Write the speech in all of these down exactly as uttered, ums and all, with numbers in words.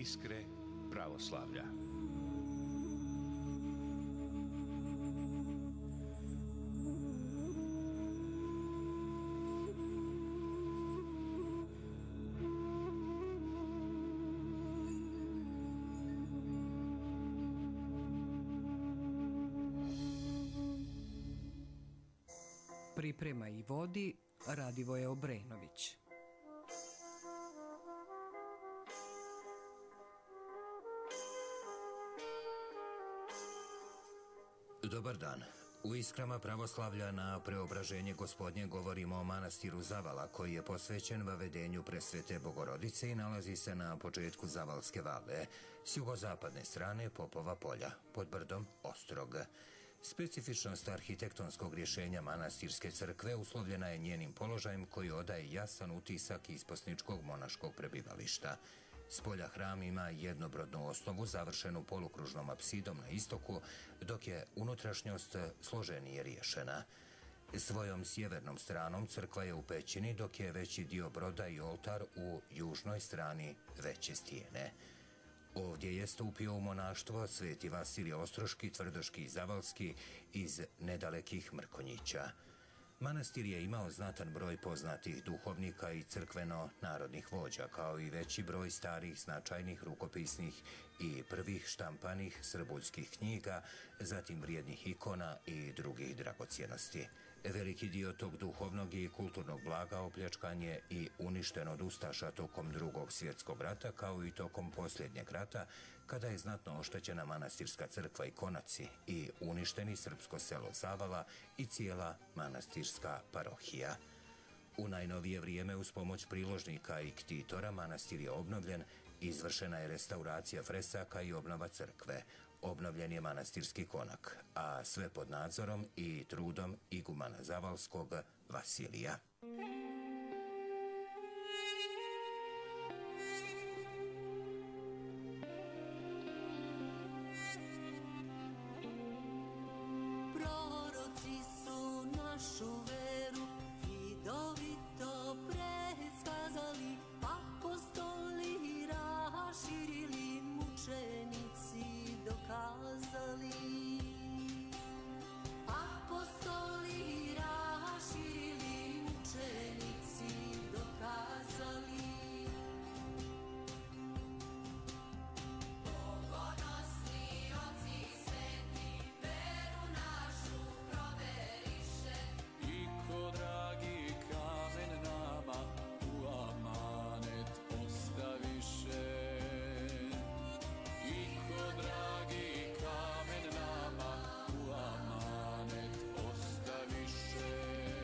Iskre pravoslavlja. Priprema i vodi Radivoje Obrenović. Dobar dan. U Iskrama pravoslavlja na preobraženje Gospodnje govorimo o manastiru Zavala, koji je posvećen vavedenju Presvete Bogorodice i nalazi se na početku Zavalske vale, s jugozapadne strane Popova polja, pod brdom Ostrog. Specifičnost arhitektonskog rješenja manastirske crkve uslovljena je njenim položajem koji odaje jasan utisak isposničkog monaškog prebivališta. S polja hram ima jednobrodnu osnovu završenu polukružnom apsidom na istoku, dok je unutrašnjost složenije riješena. Svojom sjevernom stranom crkva je u pećini, dok je veći dio broda i oltar u južnoj strani veće stijene. Ovdje je stupio u monaštvo sveti Vasilije Ostroški, Tvrdoški i Zavalski iz nedalekih Mrkonjića. Manastir je imao znatan broj poznatih duhovnika i crkveno-narodnih vođa, kao i veći broj starih, značajnih rukopisnih i prvih štampanih srbuljskih knjiga, zatim vrijednih ikona i drugih dragocjenosti. Veliki dio tog duhovnog i kulturnog blaga opljačkan je i uništen od ustaša tokom drugog svjetskog rata, kao i tokom posljednjeg rata, kada je znatno oštećena manastirska crkva i konaci i uništeni srpsko selo Zavala i cijela manastirska parohija. U najnovije vrijeme uz pomoć priložnika i ktitora manastir je obnovljen, izvršena je restauracija fresaka i obnova crkve, obnovljen je manastirski konak, a sve pod nadzorom i trudom igumana Zavalskog Vasilija. Proroci su našu veru vidovito predskazali, apostoli raširili, mučenici dokazali. Apostoli raširili, mučenici dokazali. Pogodnosni oci sveti veru našu proveriše. Iko dragi kamen nama u amanet ostaviše. Iko dragi kamen nama u amanet ostaviše.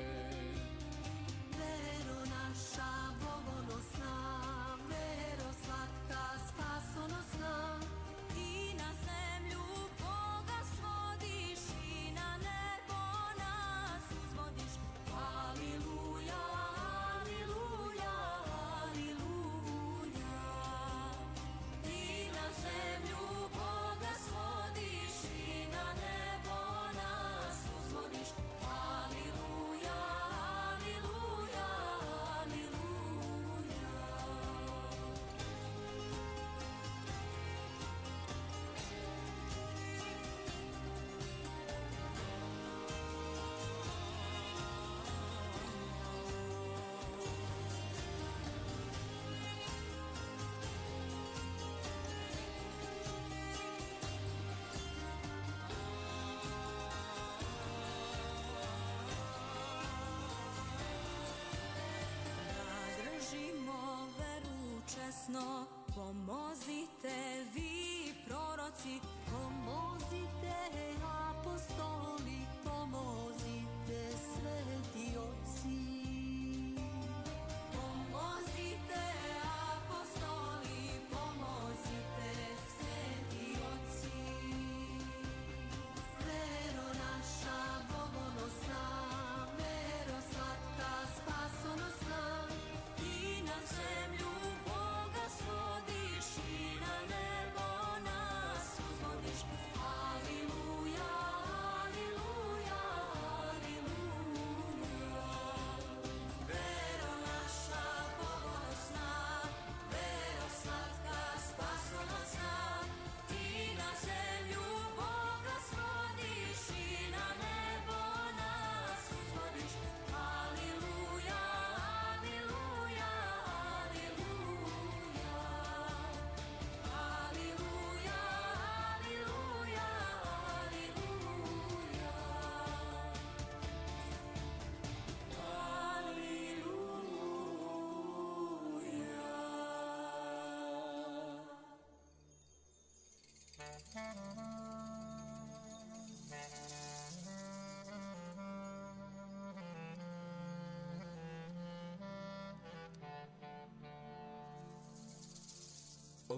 Vero naša bogonosna, vero slatka spasonosna, i na zemlju Boga svodiš i na nebo nas uzvodiš. Aliluja, aliluja, aliluja. I na zemlju Boga svodiš i na nebo nas uzvodiš. Aliluja, aliluja, aliluja. Zadržimo veru česno, pomozite vi proroci, pomozite apostoli, pomozite sveti oci. Pomozite apostoli, pomozite sveti oci. Vero naša bogonosna, vero slatka spasonosna, i na zemlju Boga svodiš i na nebo nas uzvodiš. Aliluja.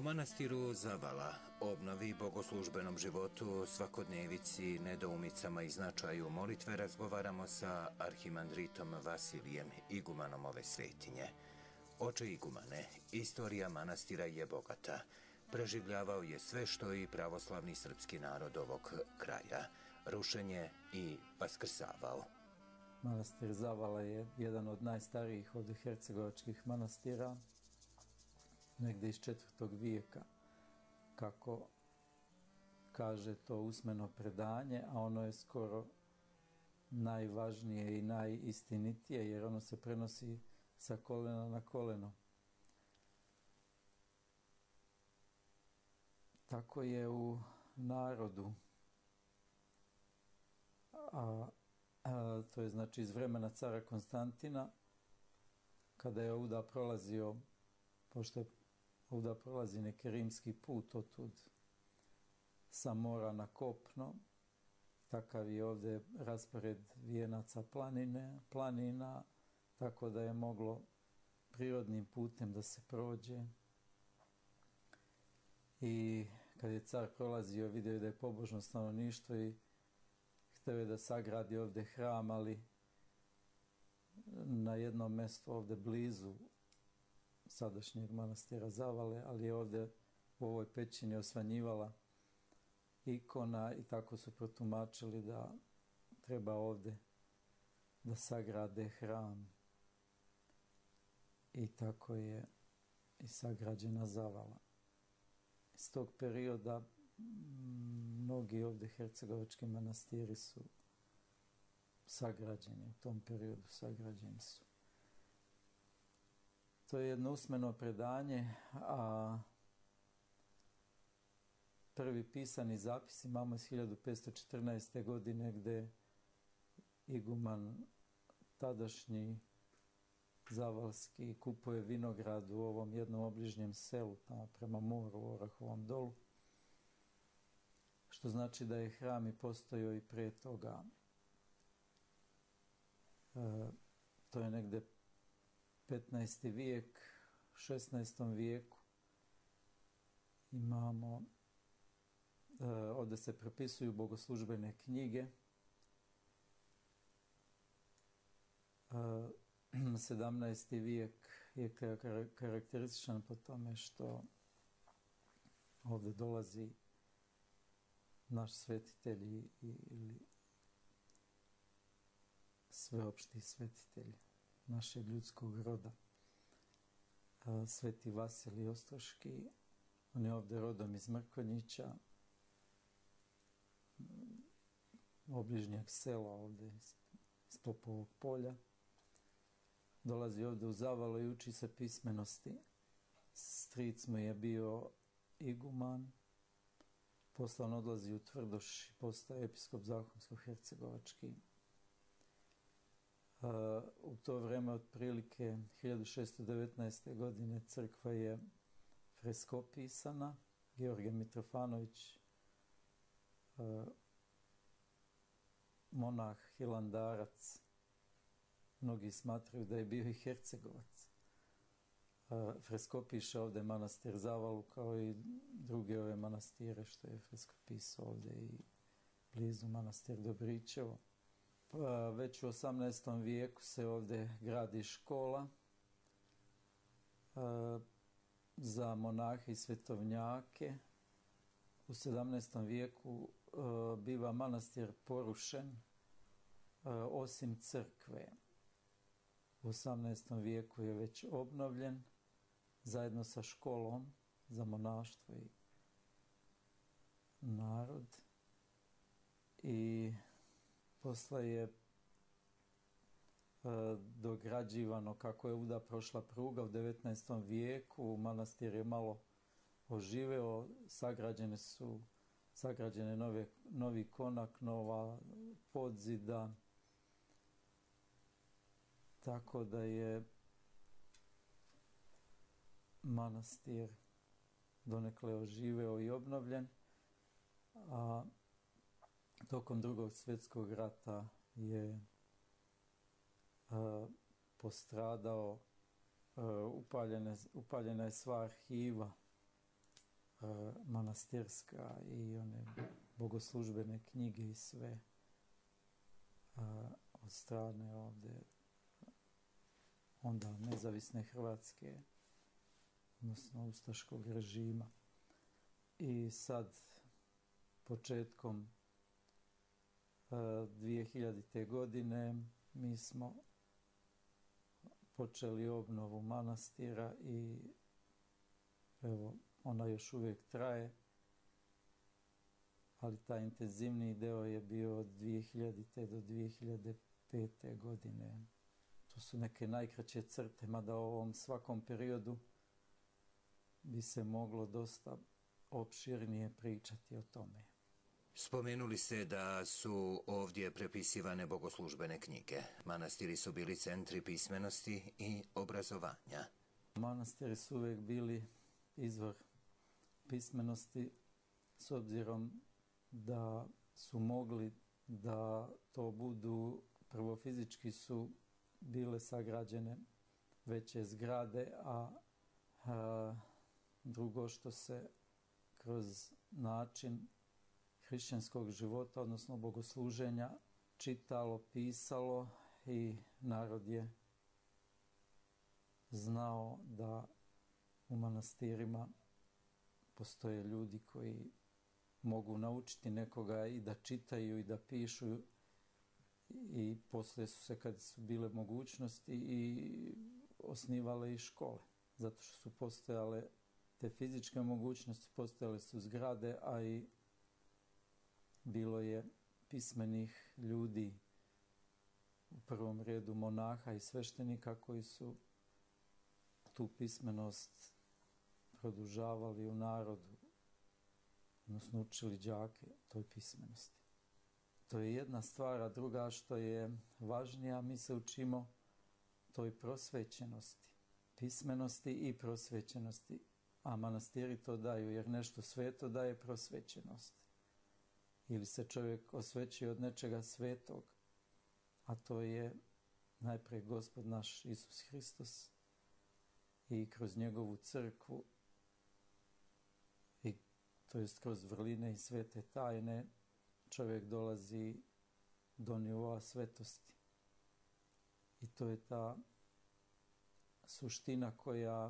manastiru Zavala, obnovi, bogoslužbenom životu, svakodnevici, nedoumicama i značaju molitve razgovaramo sa arhimandritom Vasilijem, igumanom ove svetinje. Oče igumane, istorija manastira je bogata. Preživljavao je sve što i pravoslavni srpski narod ovog kraja, rušenje i vaskrsavao. Manastir Zavala je jedan od najstarijih ovdje hercegovačkih manastira, negdje iz četvrtog vijeka, kako kaže to usmeno predanje, a ono je skoro najvažnije i najistinitije, jer ono se prenosi sa kolena na koleno. Tako je u narodu, a, a to je znači iz vremena cara Konstantina, kada je ovdje prolazio, pošto je ovdje prolazi neki rimski put otud sa mora na kopno, takav je ovdje raspored vijenaca planine, planina, tako da je moglo prirodnim putem da se prođe. I kad je car prolazio, vidio je da je pobožno stanovništvo i htio je da sagradi ovdje hram, ali na jednom mjestu ovdje blizu sadašnjeg manastira Zavale, ali je ovdje u ovoj pećini osvanjivala ikona i tako su protumačili da treba ovdje da sagrade hram. I tako je i sagrađena Zavala. Iz tog perioda mnogi ovdje hercegovački manastiri su sagrađeni, u tom periodu sagrađeni su. To je jedno usmeno predanje, a prvi pisani zapis imamo iz hiljadu petsto četrnaeste. godine, gdje iguman tadašnji zavalski kupuje vinograd u ovom jednom obližnjem selu, tamo prema moru u Orahovom dolu, što znači da je hram i postojao i prije toga. E, to je negdje petnaesti vijek, u šesnaestom vijeku imamo, e, ovdje se prepisuju bogoslužbene knjige. E, sedamnaesti vijek je karakterističan po tome što ovdje dolazi naš svetitelj i, ili sveopšti svetitelj našeg ljudskog roda, Sveti Vasilij Ostroški. On je ovdje rodom iz Mrkonjića, obližnjeg sela ovdje iz, iz Popovog polja. Dolazi ovdje u Zavalu i uči se pismenosti. Stric mu je bio iguman, posle on odlazi u Tvrdoš i postaje episkop Zahumsko-hercegovački. Uh, u to vrijeme otprilike hiljadu šesto devetnaeste. godine crkva je freskopisana. Georgije Mitrofanović, uh, monah, hilandarac, mnogi smatraju da je bio i Hercegovac. Uh, freskopiše ovdje manastir Zavalu kao i druge ove manastire što je freskopisao ovdje i blizu manastir Dobričevo. Već u osamnaestom vijeku se ovdje gradi škola za monahe i svetovnjake. U sedamnaestom vijeku biva manastir porušen osim crkve. U osamnaestom vijeku je već obnovljen zajedno sa školom za monaštvo i narod. I posle je e, dograđivano kako je uda prošla pruga u devetnaestom vijeku. Manastir je malo oživeo, sagrađene su sagrađene nove, novi konak, nova podzida, tako da je manastir donekle oživeo i obnovljen, a tokom Drugog svjetskog rata je a, postradao, a, upaljene, upaljena je sva arhiva manastirska i one bogoslužbene knjige i sve od strane ovdje onda nezavisne Hrvatske, odnosno ustaškog režima. I sad početkom dvije hiljadite. godine mi smo počeli obnovu manastira i evo, ona još uvijek traje, ali taj intenzivniji deo je bio od dvije hiljadite. do dvije hiljade pete. godine. To su neke najkraće crte, mada o ovom svakom periodu bi se moglo dosta opširnije pričati o tome. Spomenuli ste da su ovdje prepisivane bogoslužbene knjige. Manastiri su bili centri pismenosti i obrazovanja. Manastiri su uvijek bili izvor pismenosti, s obzirom da su mogli da to budu, prvo fizički su bile sagrađene veće zgrade, a, a drugo što se kroz način hrišćanskog života, odnosno bogosluženja, čitalo, pisalo i narod je znao da u manastirima postoje ljudi koji mogu naučiti nekoga i da čitaju i da pišu, i poslije su se, kad su bile mogućnosti, i osnivale i škole, zato što su postojale te fizičke mogućnosti, postojale su zgrade, a i bilo je pismenih ljudi, u prvom redu monaha i sveštenika, koji su tu pismenost produžavali u narodu, odnosno učili đake toj pismenosti. To je jedna stvar, a druga što je važnija, mi se učimo toj prosvećenosti, pismenosti i prosvećenosti, a manastiri to daju, jer nešto sveto daje prosvećenost. Ili se čovjek osvećuje od nečega svetog, a to je najprije Gospod naš Isus Hristos, i kroz njegovu crkvu, i to jest kroz vrline i svete tajne, čovjek dolazi do nivoa svetosti. I to je ta suština koja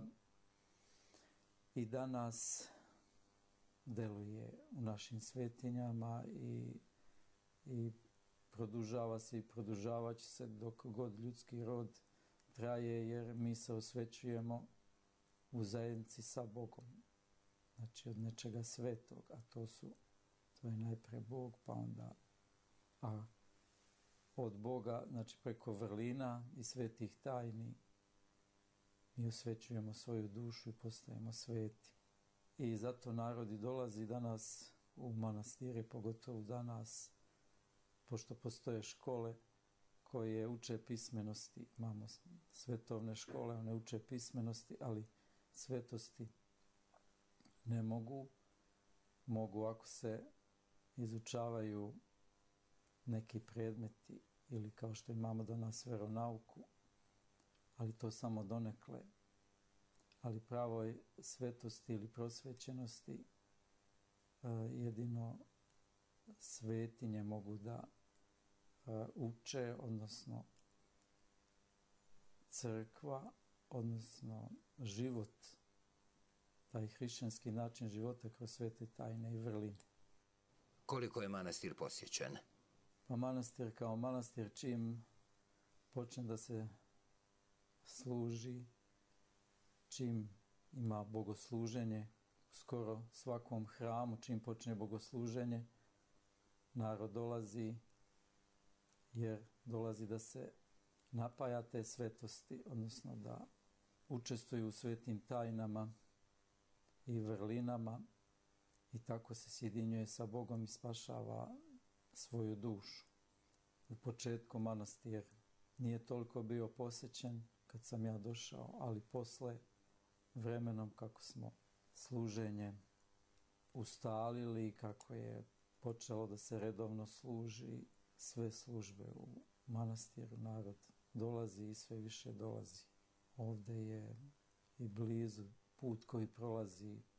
i danas deluje u našim svetinjama i, i produžava se i produžavat će se dok god ljudski rod traje, jer mi se osvećujemo u zajednici sa Bogom. Znači od nečega svetog, a to su, to je najprije Bog, pa onda a od Boga, znači preko vrlina i svetih tajni, mi osvećujemo svoju dušu i postajemo sveti. I zato narodi dolazi danas u manastire, pogotovo danas, pošto postoje škole koje uče pismenosti. Imamo svetovne škole, one uče pismenosti, ali svetosti ne mogu. Mogu ako se izučavaju neki predmeti, ili kao što imamo danas veronauku, ali to samo donekle. Ali pravoj svetosti ili prosvećenosti jedino svetinje mogu da uče, odnosno crkva, odnosno život, taj hrišćanski način života kroz svete tajne i vrline. Koliko je manastir posjećen? Pa manastir kao manastir, čim počne da se služi, čim ima bogosluženje, skoro svakom hramu, čim počne bogosluženje, narod dolazi, jer dolazi da se napaja te svetosti, odnosno da učestvuju u svetim tajnama i vrlinama, i tako se sjedinjuje sa Bogom i spašava svoju dušu. U početku manastir nije toliko bio posjećen kad sam ja došao, ali posle, vremenom kako smo služenje ustalili, kako je počelo da se redovno služi sve službe u manastiru, narod dolazi i sve više dolazi. Ovdje je i blizu put koji prolazi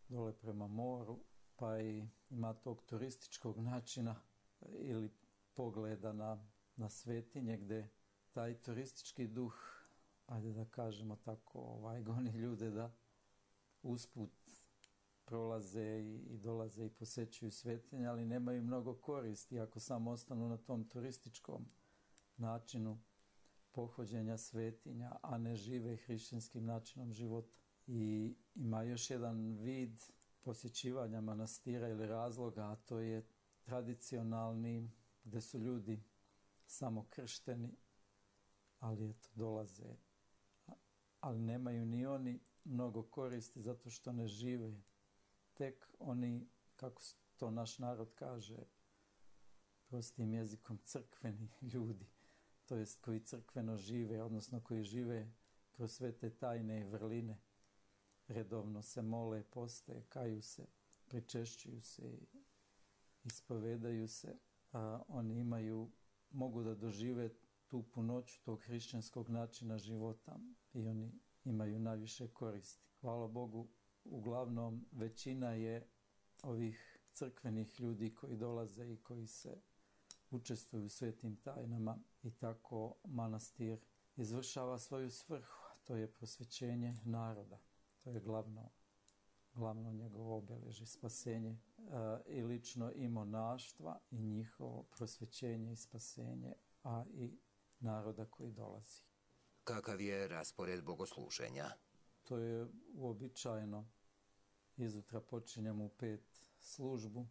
dole prema moru, pa i ima tog turističkog načina ili pogleda na, na svetinje gdje taj turistički duh, ajde da kažemo tako, ovaj, goni ljude da usput prolaze i, i dolaze i posećuju svetinje, ali nemaju mnogo koristi ako samo ostanu na tom turističkom načinu pohođenja svetinja, a ne žive hrišćanskim načinom života. I ima još jedan vid posjećivanja manastira ili razloga, a to je tradicionalni, gdje su ljudi samo kršteni, ali eto, dolaze, ali nemaju ni oni mnogo koristi zato što ne žive. Tek oni, kako to naš narod kaže, prostim jezikom, crkveni ljudi, to jest koji crkveno žive, odnosno koji žive kroz sve te tajne i vrline, redovno se mole, poste, kaju se, pričešćuju se, ispovedaju se, a oni imaju, mogu da dožive tu punoću tog hrišćanskog načina života i oni imaju najviše koristi. Hvala Bogu, uglavnom većina je ovih crkvenih ljudi koji dolaze i koji se učestvuju u svetim tajnama i tako manastir izvršava svoju svrhu, to je prosvećenje naroda. To je glavno, glavno njegovo obeležje, spasenje e, i lično i monaštva i njihovo prosvećenje i spasenje, a i naroda koji dolazi. Kakav je raspored bogosluženja? To je uobičajeno. Izutra počinjemo u pet službu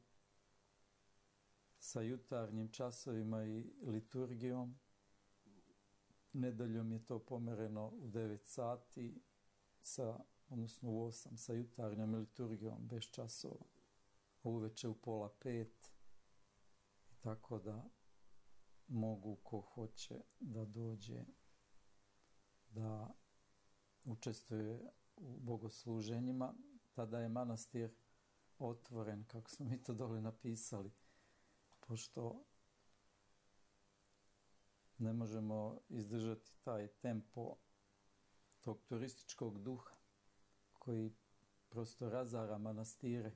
sa jutarnjim časovima i liturgijom. Nedeljom je to pomereno u devet sati, sa, odnosno u osam sa jutarnjom liturgijom bez časova. Uveče u pola pet, tako da mogu ko hoće da dođe, da učestvuje u bogosluženjima. Tada je manastir otvoren, kako smo mi to dole napisali, pošto ne možemo izdržati taj tempo tog turističkog duha koji prosto razara manastire,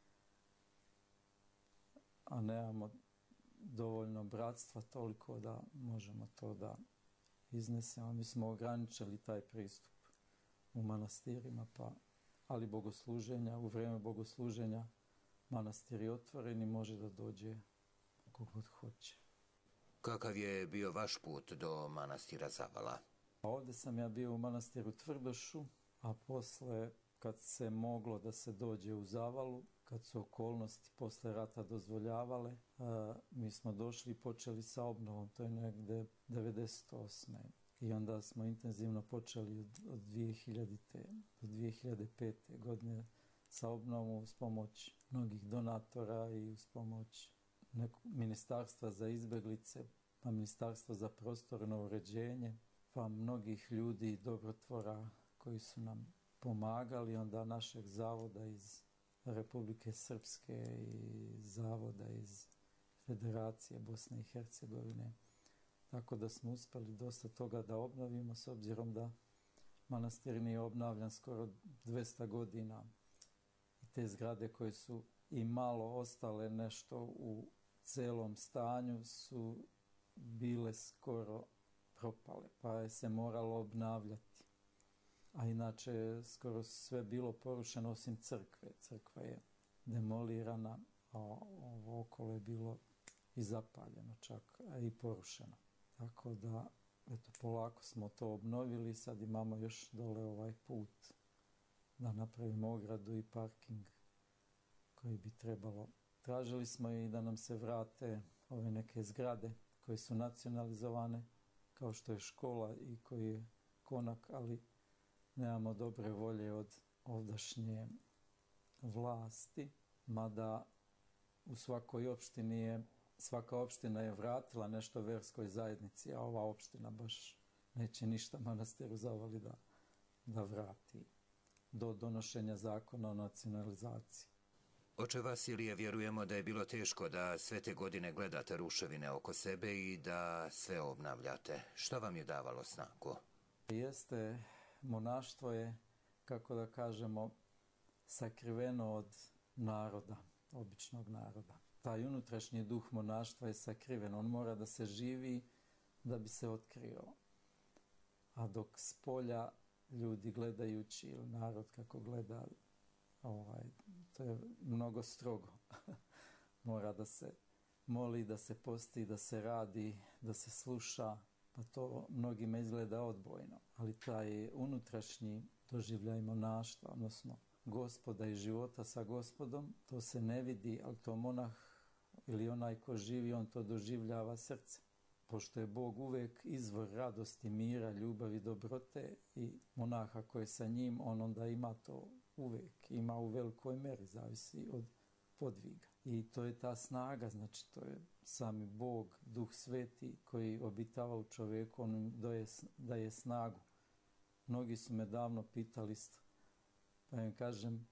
a nemamo dovoljno bratstva toliko da možemo to da iznesemo. Mi smo ograničili taj pristup u manastirima, pa, ali bogosluženja, u vrijeme bogosluženja manastir je otvoren i može da dođe kogod hoće. Kakav je bio vaš put do manastira Zavala? A ovdje sam ja bio u manastiru Tvrdošu, a posle, kad se moglo da se dođe u Zavalu, kad su okolnosti posle rata dozvoljavale, a, mi smo došli i počeli sa obnovom, to je negde devedeset osme. I onda smo intenzivno počeli od, od dvije hiljadite do dvije hiljade pete. godine sa obnovom uz pomoć mnogih donatora i uz pomoć nekog ministarstva za izbjeglice, pa ministarstva za prostorno uređenje, pa mnogih ljudi i dobrotvora koji su nam pomagali, onda našeg zavoda iz Republike Srpske i zavoda iz Federacije Bosne i Hercegovine. Tako da smo uspjeli dosta toga da obnovimo, s obzirom da manastir nije obnavljan skoro dvesta godina. I te zgrade koje su i malo ostale nešto u celom stanju su bile skoro propale, pa je se moralo obnavljati. A inače je skoro sve bilo porušeno osim crkve. Crkva je demolirana, a ovo okolo je bilo i zapaljeno čak, a i porušeno. Tako da, eto, polako smo to obnovili, sad imamo još dole ovaj put da napravimo ogradu i parking koji bi trebalo. Tražili smo i da nam se vrate ove neke zgrade koje su nacionalizovane, kao što je škola i koji je konak, ali nemamo dobre volje od ovdašnje vlasti, mada u svakoj opštini je, svaka opština je vratila nešto verskoj zajednici, a ova opština baš neće ništa manastiru Zavali da, da vrati do donošenja zakona o nacionalizaciji. Oče Vasilije, vjerujemo da je bilo teško da sve te godine gledate ruševine oko sebe i da sve obnavljate. Što vam je davalo snagu? Jeste, monaštvo je, kako da kažemo, sakriveno od naroda, običnog naroda. Taj unutrašnji duh monaštva je sakriven, on mora da se živi da bi se otkrio. A dok s polja ljudi gledajući, ili narod kako gleda, ovaj, to je mnogo strogo. Mora da se moli, da se posti, da se radi, da se sluša, pa to mnogima izgleda odbojno. Ali taj unutrašnji doživljaj monaštva, odnosno Gospoda i života sa Gospodom, to se ne vidi, ali to monah ili onaj ko živi, on to doživljava srce. Pošto je Bog uvijek izvor radosti, mira, ljubavi, dobrote i monaha koji je sa njim, on onda ima to uvijek, ima u velikoj meri, zavisi od podviga. I to je ta snaga, znači to je sami Bog, Duh Sveti koji obitava u čovjeku, on im daje, daje snagu. Mnogi su me davno pitali isto, pa im kažem,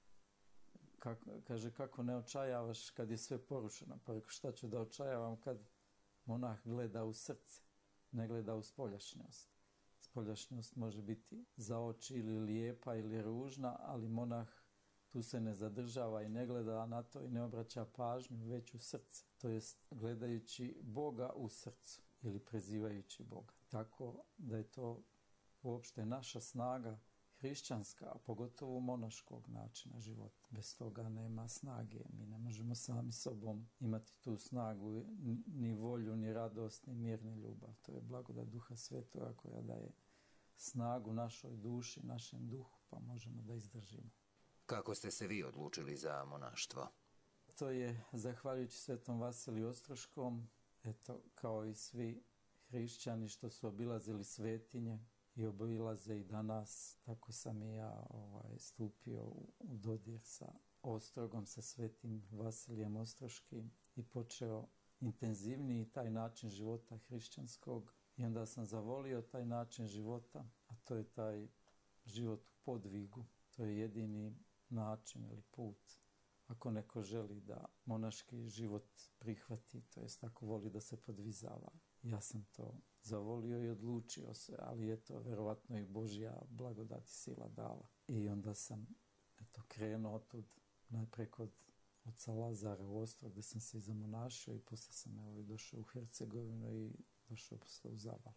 kako, kaže, kako ne očajavaš kad je sve porušeno? Pa rekao, šta ću da očajavam kad monah gleda u srce, ne gleda u spoljašnjost. Spoljašnjost može biti za oči ili lijepa ili ružna, ali monah tu se ne zadržava i ne gleda na to i ne obraća pažnju, već u srce. To jest gledajući Boga u srcu ili prezivajući Boga. Tako da je to uopšte naša snaga hrišćanska, a pogotovo monaškog načina života. Bez toga nema snage. Mi ne možemo sami sobom imati tu snagu, ni volju, ni radost, ni mir, ni ljubav. To je blagodat Duha Svetoga koja daje snagu našoj duši, našem duhu, pa možemo da izdržimo. Kako ste se vi odlučili za monaštvo? To je zahvaljujući Svetom Vasiliju Ostroškom, eto, kao i svi hrišćani što su obilazili svetinje i obilaze i danas, tako sam i ja ovaj, stupio u, u dodir sa Ostrogom, sa Svetim Vasilijem Ostroškim i počeo intenzivniji taj način života hrišćanskog. I onda sam zavolio taj način života, a to je taj život u podvigu. To je jedini način ili put. Ako neko želi da monaški život prihvati, to jest ako voli da se podvizava. Ja sam to zavolio i odlučio se, ali je to verovatno i Božja blagodat i sila dala. I onda sam eto, krenuo tud, najprej kod oca Lazara u Ostrog, gdje sam se i zamonašio i posle sam evo, i došao u Hercegovinu i došao posle u Zaval.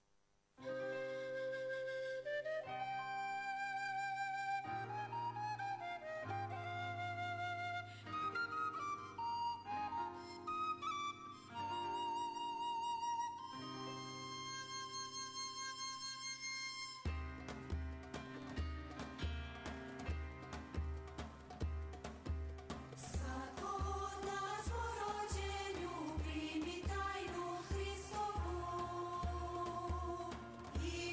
Svako od nas po rođenju primi tajnu Hristovu i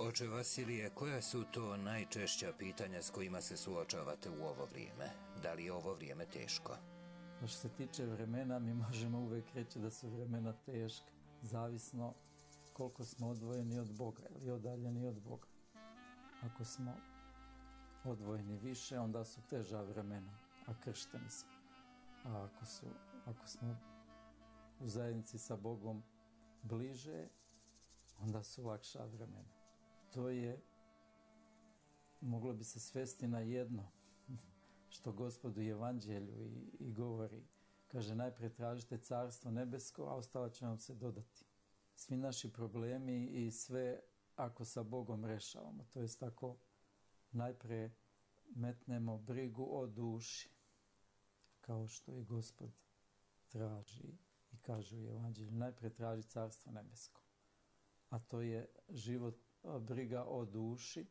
Oče Vasilije, koja su to najčešća pitanja s kojima se suočavate u ovo vrijeme? Da li je ovo vrijeme teško? A što se tiče vremena, mi možemo uvijek reći da su vremena teška, zavisno koliko smo odvojeni od Boga ili odaljeni od Boga. Ako smo odvojeni više, onda su teža vremena, a kršteni smo. A ako, su, ako smo u zajednici sa Bogom bliže, onda su lakša vremena. To je, moglo bi se svesti na jedno, što Gospod u Evanđelju i, i govori. Kaže, najprije tražite carstvo nebesko, a ostalo će vam se dodati. Svi naši problemi i sve ako sa Bogom rešavamo, to jest ako najprije metnemo brigu o duši, kao što i Gospod traži i kaže u Evanđelju, najprije traži carstvo nebesko. A to je život, briga o duši,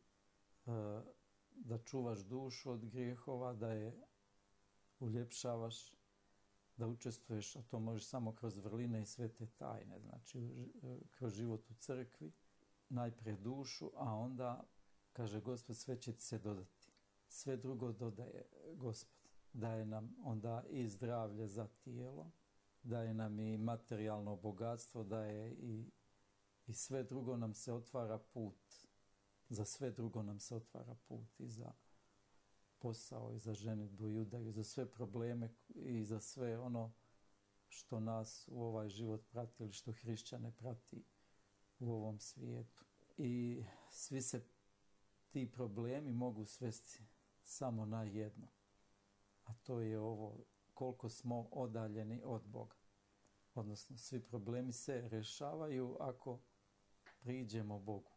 da čuvaš dušu od grijehova, da je uljepšavaš, da učestvuješ, a to možeš samo kroz vrline i svete tajne, znači kroz život u crkvi, najprije dušu, a onda, kaže Gospod, sve će ti se dodati. Sve drugo dodaje Gospod. Daje nam onda i zdravlje za tijelo, daje nam i materijalno bogatstvo, daje i, i sve drugo nam se otvara put. Za sve drugo nam se otvara put i za posao i za ženidbu i udaju, za sve probleme i za sve ono što nas u ovaj život prati ili što hrišćane prati u ovom svijetu. I svi se ti problemi mogu svesti samo na jedno, a to je ovo koliko smo odaljeni od Boga. Odnosno, svi problemi se rješavaju ako priđemo Bogu.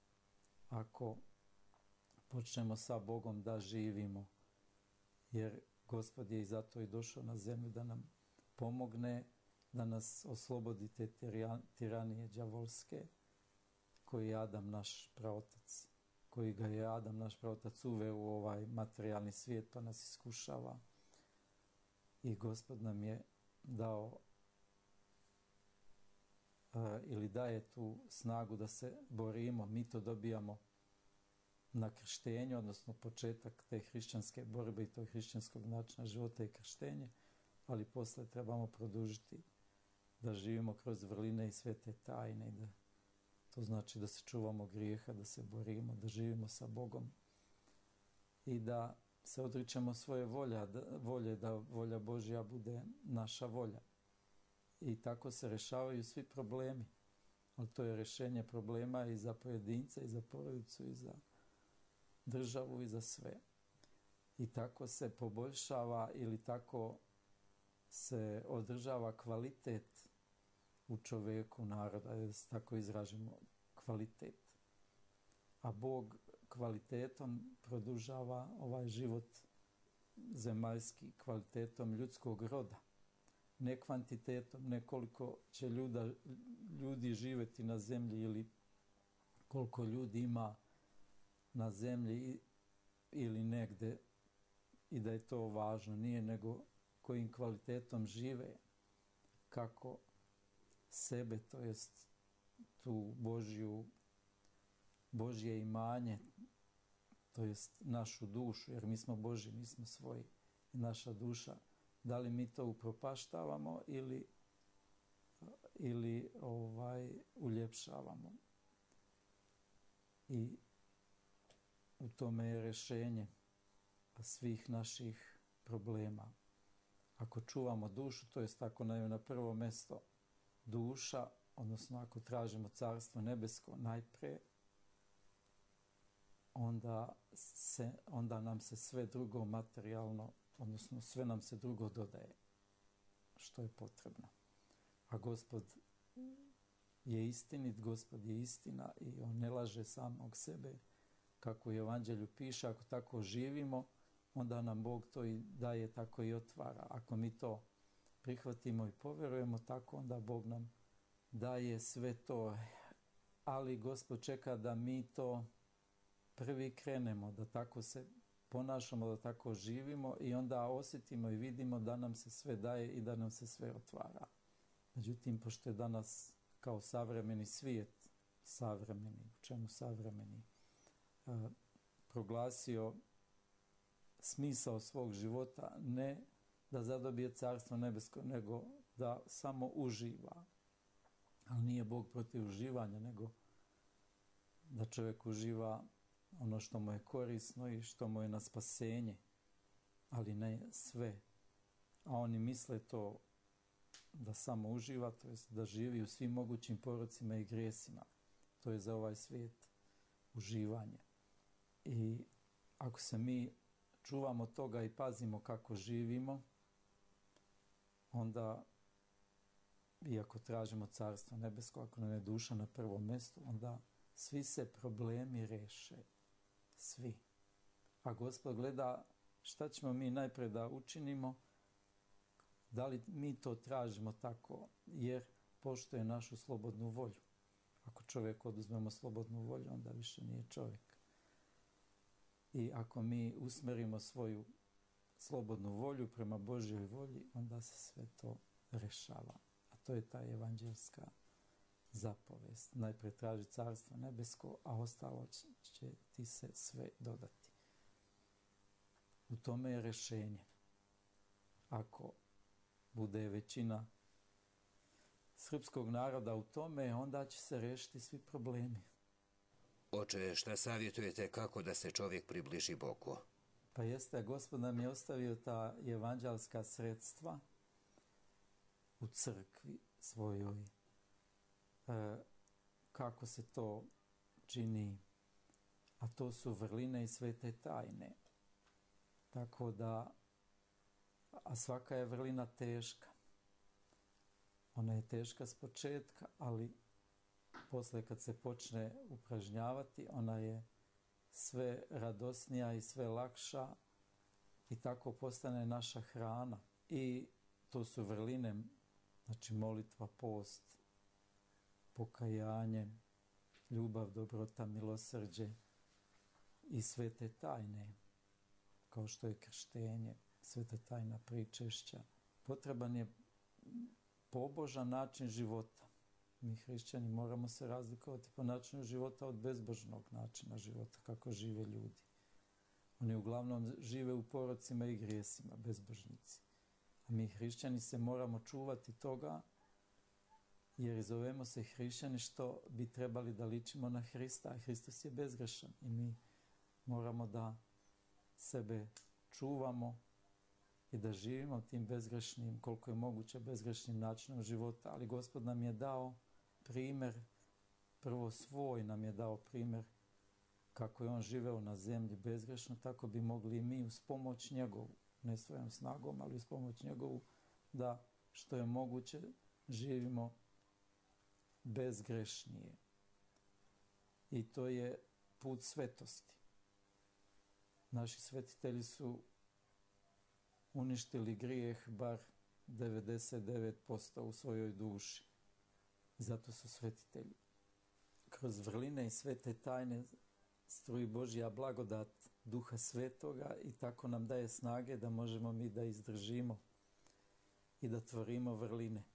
Ako počnemo sa Bogom da živimo, jer Gospod je i zato i došao na zemlju da nam pomogne, da nas oslobodi te tiranije đavolske, koji je Adam naš praotac, koji ga je Adam naš praotac uveo u ovaj materijalni svijet pa nas iskušava. I Gospod nam je dao uh, ili daje tu snagu da se borimo, mi to dobijamo na krštenju, odnosno početak te hrišćanske borbe i tog hrišćanskog načina života i krštenje, ali posle trebamo produžiti da živimo kroz vrline i svete tajne. Da, to znači da se čuvamo grijeha, da se borimo, da živimo sa Bogom i da se odričemo svoje volja, da, volje, da volja Božja bude naša volja. I tako se rješavaju svi problemi. Ali to je rješenje problema i za pojedinca, i za porodicu, i za državu, i za sve. I tako se poboljšava ili tako se održava kvalitet u čovjeku, naroda, da se tako izražimo, kvalitet. A Bog kvalitetom produžava ovaj život zemaljski, kvalitetom ljudskog roda. Ne kvantitetom, ne koliko će ljuda, ljudi živjeti na zemlji ili koliko ljudi ima na zemlji ili negde i da je to važno. Nije, nego kojim kvalitetom žive, kako sebe, to jest tu Božju, Božje imanje, to jest našu dušu, jer mi smo Božji, mi smo svoji. I naša duša, da li mi to upropaštavamo ili, ili ovaj, uljepšavamo. I u tome je rješenje svih naših problema. Ako čuvamo dušu, to jest ako nam je na prvo mjesto duša, odnosno ako tražimo carstvo nebesko najprije, onda, se, onda nam se sve drugo materijalno, odnosno sve nam se drugo dodaje što je potrebno. A Gospod je istinit, Gospod je istina i on ne laže samog sebe, kako u Evanđelju piše. Ako tako živimo, onda nam Bog to i daje, tako i otvara. Ako mi to prihvatimo i povjerujemo, tako onda Bog nam daje sve to. Ali Gospod čeka da mi to prvi krenemo, da tako se ponašamo, da tako živimo i onda osjetimo i vidimo da nam se sve daje i da nam se sve otvara. Međutim, pošto je danas kao savremeni svijet savremeni, u čemu savremeni, e, proglasio smisao svog života ne da zadobije carstvo nebesko, nego da samo uživa. Ali nije Bog protiv uživanja, nego da čovjek uživa ono što mu je korisno i što mu je na spasenje, ali ne sve. A oni misle to da samo uživa, to jest da živi u svim mogućim porocima i grijesima. To je za ovaj svijet uživanje. I ako se mi čuvamo toga i pazimo kako živimo, onda, iako tražimo carstvo nebesko, ako nam je duša na prvom mjestu, onda svi se problemi reše. Svi. A Gospod gleda šta ćemo mi najprije da učinimo, da li mi to tražimo tako, jer poštuje našu slobodnu volju. Ako čovjek oduzmemo slobodnu volju, onda više nije čovjek. I ako mi usmerimo svoju slobodnu volju prema Božjoj volji, onda se sve to rešava. A to je ta evanđelska zapovest. Najprije traži carstvo nebesko, a ostalo će ti se sve dodati. U tome je rešenje. Ako bude većina srpskog naroda u tome, onda će se rešiti svi problemi. Oče, šta savjetujete kako da se čovjek približi Bogu? Pa jeste, Gospod nam je ostavio ta evanđelska sredstva u crkvi svojoj. E, kako se to čini? A to su vrline i svete tajne. Tako da, a svaka je vrlina teška. Ona je teška s početka, ali posle kad se počne upražnjavati, ona je sve radosnija i sve lakša i tako postane naša hrana. I to su vrline, znači molitva, post, pokajanje, ljubav, dobrota, milosrđe i svete tajne, kao što je krštenje, sveta tajna pričešća. Potreban je pobožan način života. Mi hrišćani moramo se razlikovati po načinu života od bezbožnog načina života, kako žive ljudi. Oni uglavnom žive u porocima i grijesima, bezbožnici. A mi hrišćani se moramo čuvati toga, jer zovemo se hrišćani što bi trebali da ličimo na Hrista, a Hristos je bezgrešan. I mi moramo da sebe čuvamo i da živimo tim bezgrešnim, koliko je moguće bezgrešnim načinom života. Ali Gospod nam je dao primjer, prvo svoj nam je dao primjer kako je on živeo na zemlji bezgrešno, tako bi mogli i mi uz pomoć njegovu, ne svojom snagom, ali uz pomoć njegovu, da što je moguće živimo bezgrešnije. I to je put svetosti. Naši svetitelji su uništili grijeh bar devedeset devet posto u svojoj duši. Zato su svetitelji. Kroz vrline i svete tajne struji Božja blagodat Duha Svetoga i tako nam daje snage da možemo mi da izdržimo i da tvorimo vrline.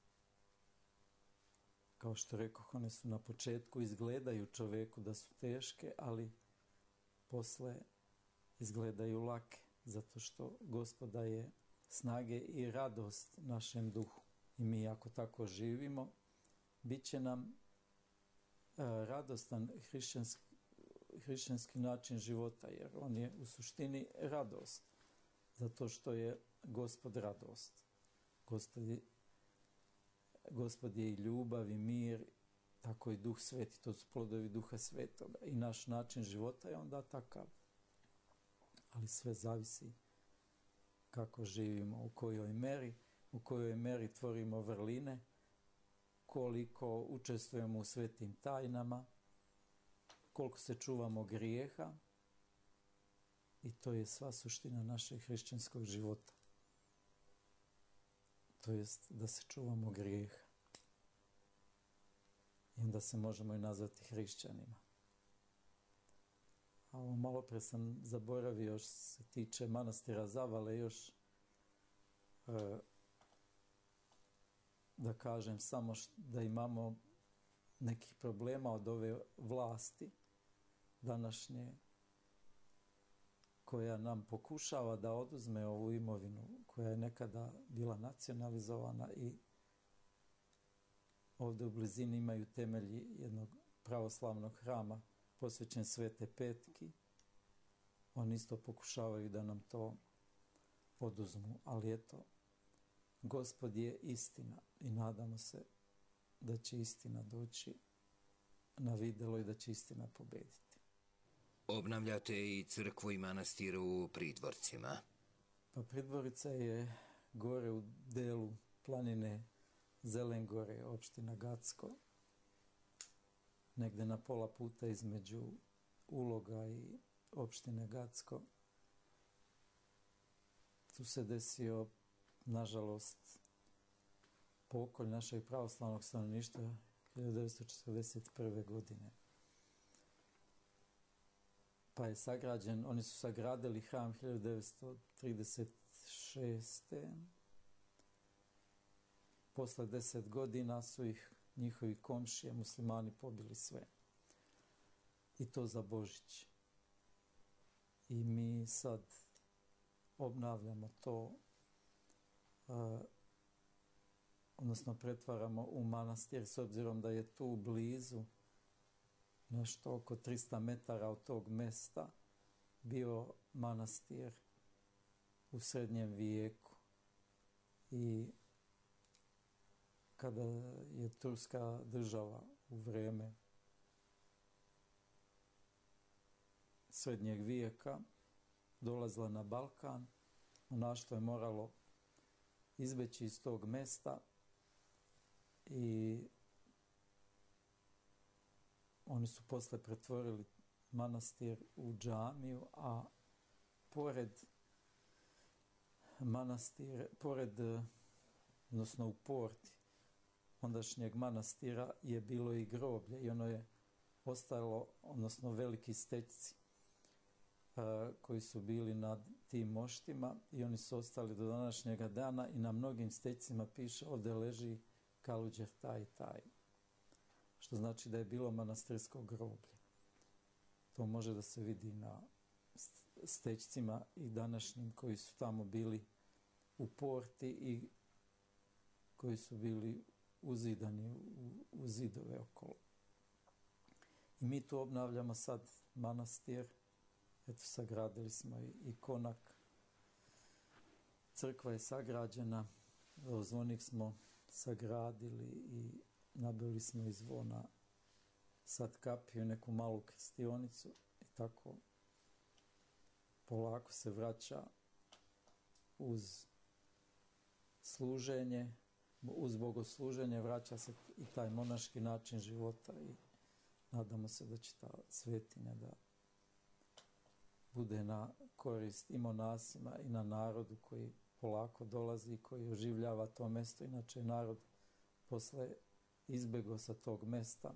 Kao što rekoh, one su na početku izgledaju čoveku da su teške, ali posle izgledaju lake, zato što Gospod daje snage i radost našem duhu. I mi ako tako živimo, bit će nam e, radostan hrišćanski, hrišćanski način života, jer on je u suštini radost, zato što je Gospod radost. Gospod je, Gospod je i ljubav i mir, tako i Duh Sveti, to su plodovi Duha Svetoga. I naš način života je onda takav. Ali sve zavisi kako živimo, u kojoj meri, u kojoj meri tvorimo vrline, koliko učestvujemo u svetim tajnama, koliko se čuvamo grijeha, i to je sva suština našeg hrišćanskog života. To jest da se čuvamo grijeha. I onda se možemo i nazvati hrišćanima. A ovo malo pre sam zaboravio, još se tiče manastira Zavale, još e, da kažem samo št, da imamo nekih problema od ove vlasti današnje, koja nam pokušava da oduzme ovu imovinu koja je nekada bila nacionalizovana i ovdje u blizini imaju temelji jednog pravoslavnog hrama posvećen Svete Petki. Oni isto pokušavaju da nam to oduzmu, ali eto, Gospod je istina i nadamo se da će istina doći na vidjelo i da će istina pobediti. Obnavljate i crkvu i manastir u Pridvorcima. Pa Pridvorica je gore u delu planine Zelengore, opština Gacko, negde na pola puta između Uloga i opštine Gacko. Tu se desio, nažalost, pokolj našeg pravoslavnog stanovništva hiljadu devetsto četrdeset prve. godine. Pa je sagrađen, oni su sagradili hram hiljadu devetsto trideset šeste. Posle deset godina su ih njihovi komšije, muslimani, pobili sve. I to za Božić. I mi sad obnavljamo to, uh, odnosno pretvaramo u manastir, s obzirom da je tu blizu, nešto oko trista metara od tog mesta, bio manastir u srednjem vijeku. I kada je turska država u vrijeme srednjeg vijeka dolazila na Balkan, monaštvo je moralo izbeći iz tog mesta i oni su posle pretvorili manastir u džamiju, a pored manastir, pored, odnosno u porti ondašnjeg manastira je bilo i groblje i ono je ostalo, odnosno veliki stećci a, koji su bili nad tim moštima i oni su ostali do današnjega dana i na mnogim stećcima piše ovdje leži Kaluđer taj i taj. Što znači da je bilo manastirsko groblje. To može da se vidi na stećcima i današnjim koji su tamo bili u porti i koji su bili uzidani u, u zidove okolo. I mi tu obnavljamo sad manastir. Eto, sagradili smo i, i konak. Crkva je sagrađena. Zvonik smo sagradili i nabili smo iz zvona sad kapiju, neku malu krstionicu i tako polako se vraća uz služenje, uz bogosluženje vraća se i taj monaški način života i nadamo se da će ta svetinja da bude na korist i monasima i na narodu koji polako dolazi i koji oživljava to mesto. Inače narod posle izbjegao sa tog mesta,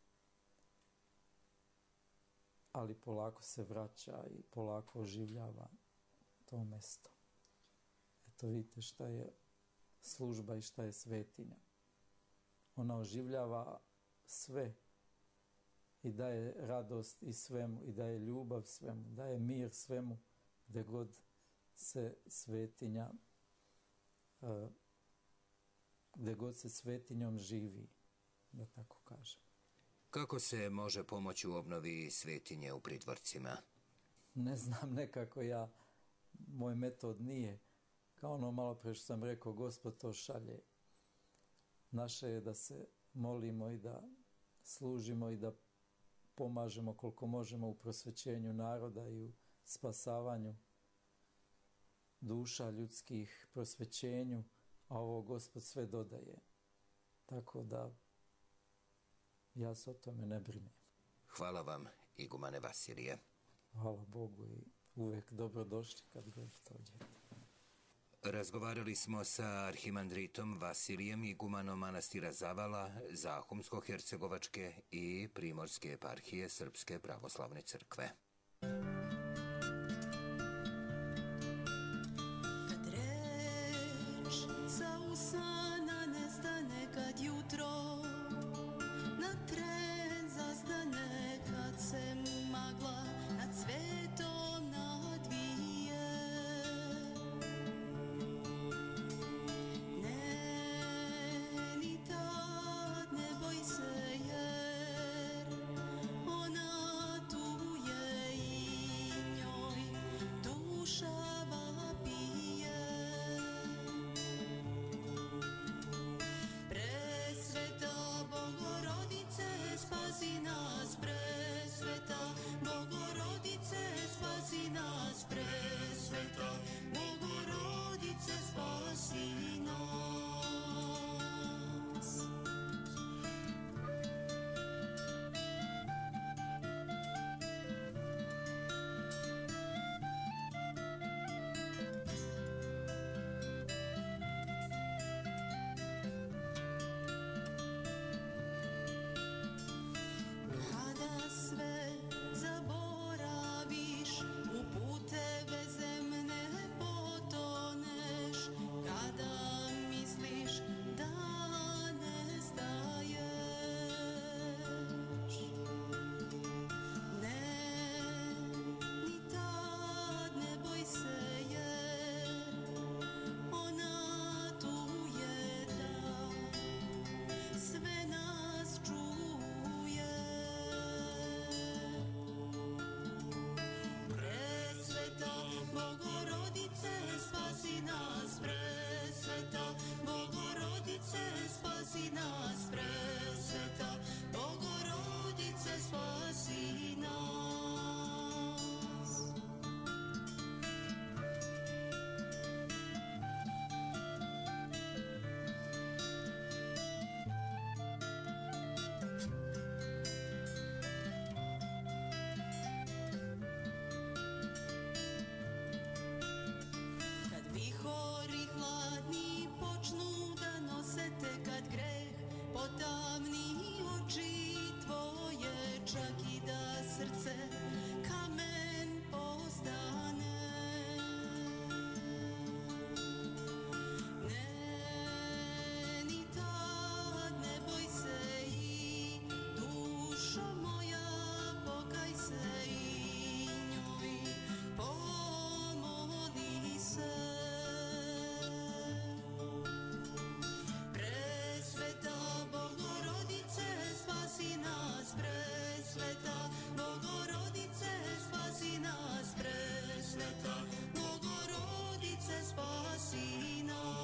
ali polako se vraća i polako oživljava to mesto. Eto vidite šta je služba i šta je svetinja. Ona oživljava sve i daje radost i svemu i daje ljubav svemu, daje mir svemu gdje god se svetinja, gdje god se svetinjom živi, da tako kažem. Kako se može pomoći u obnovi svetinje u Pridvorcima? Ne znam, nekako ja, moj metod nije, kao ono malo pre što sam rekao, Gospod to šalje. Naše je da se molimo i da služimo i da pomažemo koliko možemo u prosvećenju naroda i u spasavanju duša ljudskih, prosvećenju, a ovo Gospod sve dodaje. Tako da ja se o tome ne brinem. Hvala vam, igumane Vasilije. Hvala Bogu i uvek dobrodošli kad god dođete. Razgovarali smo sa arhimandritom Vasilijem, igumanom manastira Zavala, Zahumsko-hercegovačke i Primorske eparhije Srpske pravoslavne crkve. Kad reč sa usana nestane, kad jutro na tre spasi nas, presveta Bogorodice, spasi nas. Kad vihori hladni počnu da nosete, kad greh potamni oči tvoje, čak i da srce kamen postane. Ne, ni tad ne boj se i dušo moja, pokaj se i njoj pomoli se. Presveta Bogorodice, spasi nas, presveta Bogorodice, spasi nas, presveta Bogorodice, spasi nas.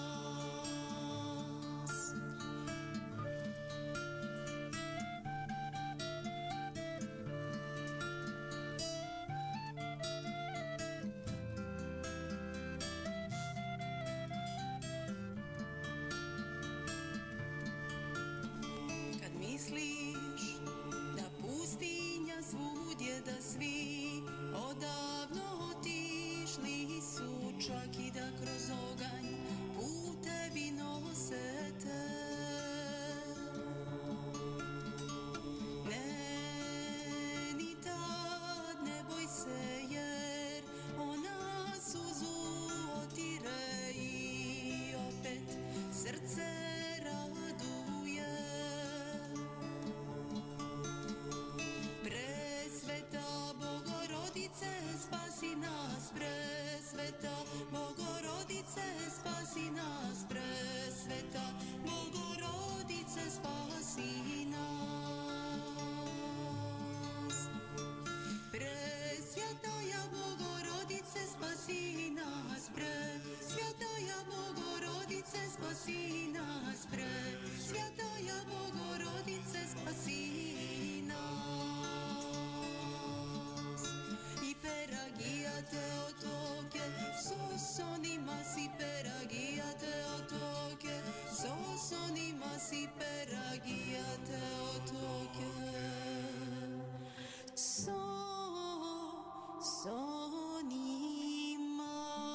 Kad misliš da pustinja svudje, da svi odavno otišli su, čak i da kroz oganj putevi nose te. Ne, ni tad ne boj se, jer ona suzu otire i opet srce raduje. Presveta Bogorodice, spasi nas, presveta Bogorodice, spasi nas, presveta Bogorodice, spasi nas. Presvjetaja Bogorodice, spasi nas, presvjetaja Bogorodice, spasi nas, presvjetaja Bogorodice, spasi nas. I peragijate otoke, sosonima si peragijate otoke, sosonima si peragijate otoke. So, sonima.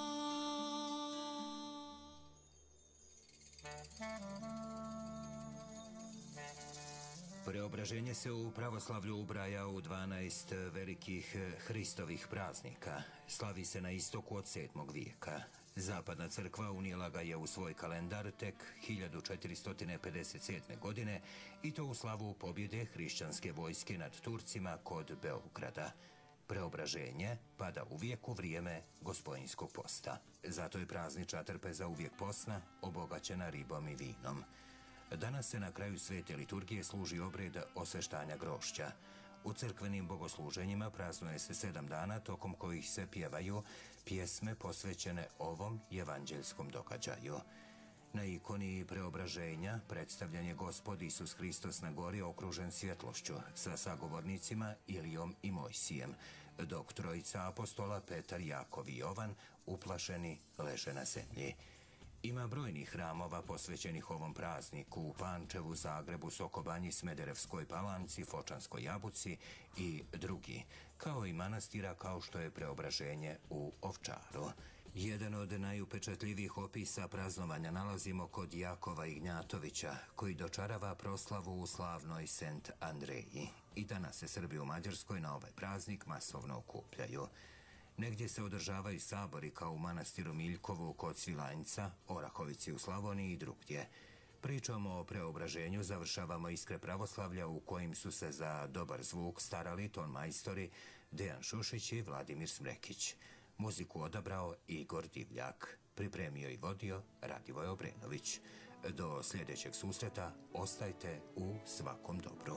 Preobraženje se u pravoslavlju ubraja u dvanaest velikih Hristovih praznika. Slavi se na istoku od sedmog vijeka. Zapadna crkva unijela ga je u svoj kalendar tek hiljadu četiristo pedeset sedme. godine i to u slavu pobjede hrišćanske vojske nad Turcima kod Beograda. Preobraženje pada uvijek u vrijeme Gospojinskog posta. Zato je praznična trpeza uvijek posna, obogaćena ribom i vinom. Danas se na kraju svete liturgije služi obred osveštanja grošća. U crkvenim bogosluženjima praznuje se sedam dana tokom kojih se pjevaju pjesme posvećene ovom evanđeljskom događaju. Na ikoni preobraženja predstavljen je Gospod Isus Hristos na gori okružen svjetlošću sa sagovornicima Ilijom i Mojsijem, dok trojica apostola Petar, Jakov i Jovan uplašeni leže na zemlji. Ima brojnih hramova posvećenih ovom prazniku u Pančevu, Zagrebu, Sokobanji, Smederevskoj Palanci, Fočanskoj Jabuci i drugi, kao i manastira kao što je Preobraženje u Ovčaru. Jedan od najupečatljivijih opisa praznovanja nalazimo kod Jakova Ignjatovića, koji dočarava proslavu u slavnoj Sent Andreji. I danas se Srbi u Mađarskoj na ovaj praznik masovno okupljaju. Negdje se održavaju sabori kao u manastiru Miljkovu kod Svilajnca, Orahovici u Slavoniji i drugdje. Pričom o Preobraženju završavamo Iskre pravoslavlja u kojim su se za dobar zvuk starali ton majstori Dejan Šušić i Vladimir Smrekić. Muziku odabrao Igor Divljak. Pripremio i vodio Radivoj Obrenović. Do sljedećeg susreta ostajte u svakom dobru.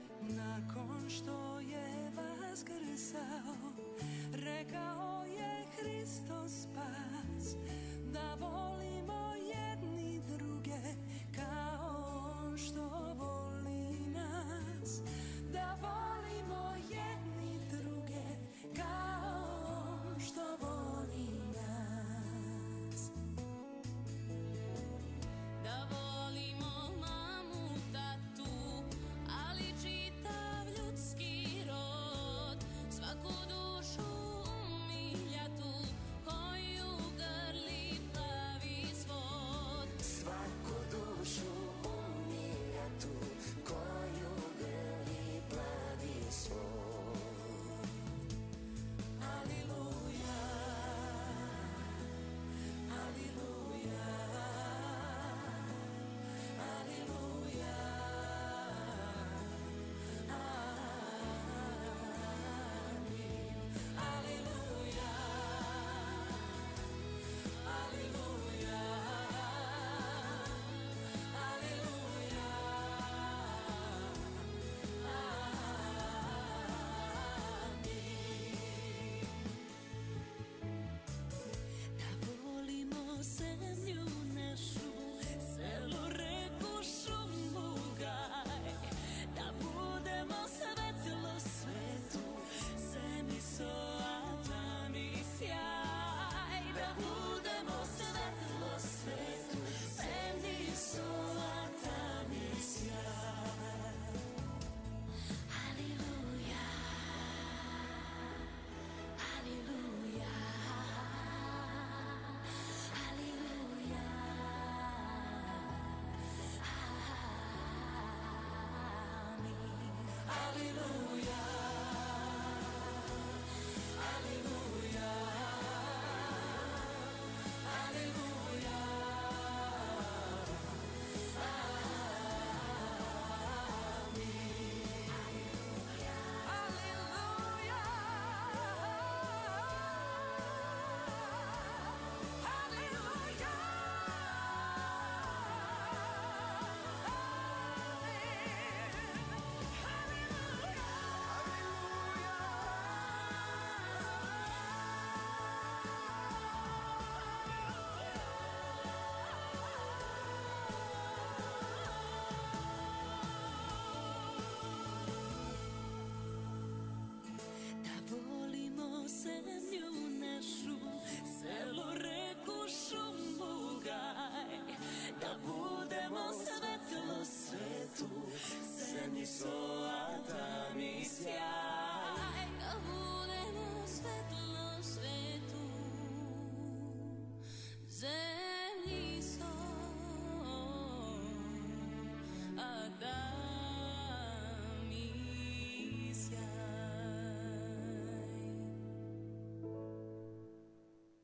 Nakon što je vaskrsao, rekao je Hristos spas, da volimo jedni druge kao da